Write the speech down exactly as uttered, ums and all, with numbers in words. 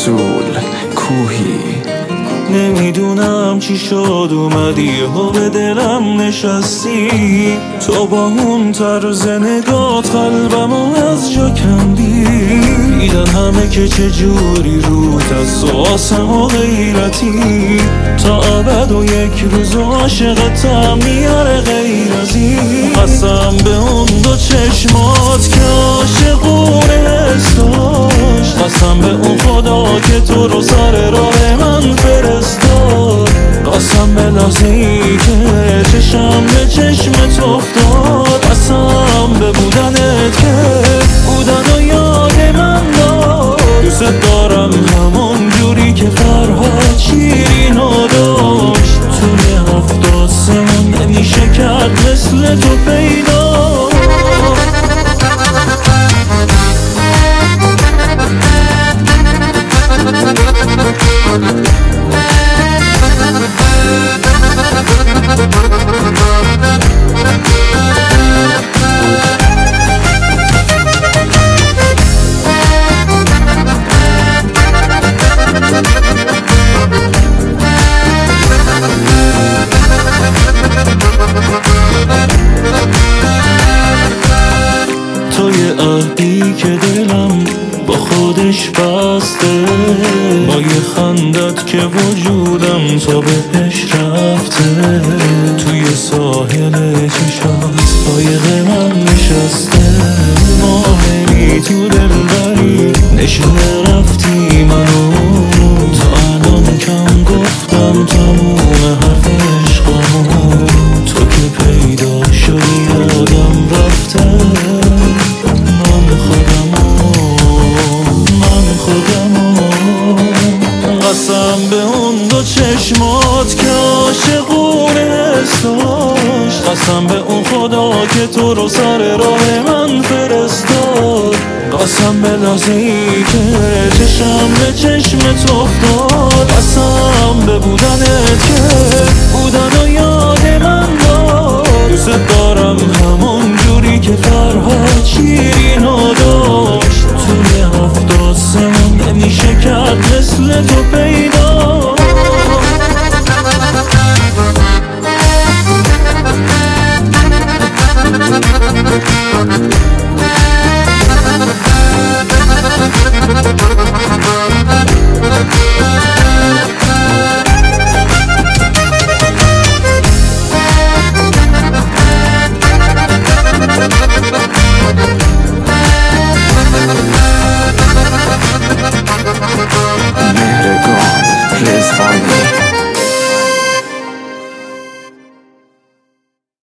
رسول کوهی. نمیدونم چی شد اومدی و به دلم نشستی، تو با اون طرز نگات قلبمو از جا کندی. دیدن همه که چجوری روت از آسم و غیرتی، تا ابد و یک روز عاشقتم میاره غیر از این. قسم به اون دو چشمات که عاشقونه حس داشت، قسم به اون خدا که تو رو سر راه من فرستاد، قسم به لحظه ای که چشم به چشمت افتاد، قسم به بودنت که بودن و یاد من داد. دوست دارم همون جوری که فرهاد شیرینو داشت، توی هفت آسمون نمیشه کرد مثل تو پیدا. توی عهدی که دلم با خودش بسته، با یه خندت که وجودم تا بهش رفته، توی ساحل چشات قایق من نشسته. ماهری تو دلبری نشونه رفتی منو، تا الان کم گفتم تموم حرف عشقمو، تو که پیدا شدی یادم رفته من خودمو، من خودمو. قسم به اون دو چشمات که عاشقونه حس داشت، قسم به اون خدا که تو رو سر راه من فرستاد، قسم به لحظه ای که چشم به چشمت افتاد، قسم به بودنت که بودن